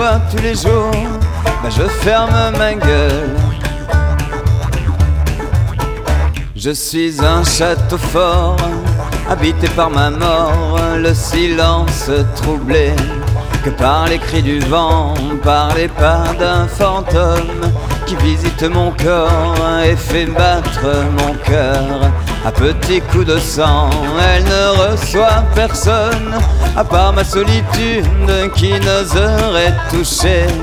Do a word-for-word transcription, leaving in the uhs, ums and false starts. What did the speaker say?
vois tous les jours, ben je ferme ma gueule. Je suis un château fort, habité par ma mort, le silence troublé que par les cris du vent, par les pas d'un fantôme qui visite mon corps et fait battre mon cœur à petits coups de sang. Elle ne reçoit personne à part ma solitude qui n'oserait toucher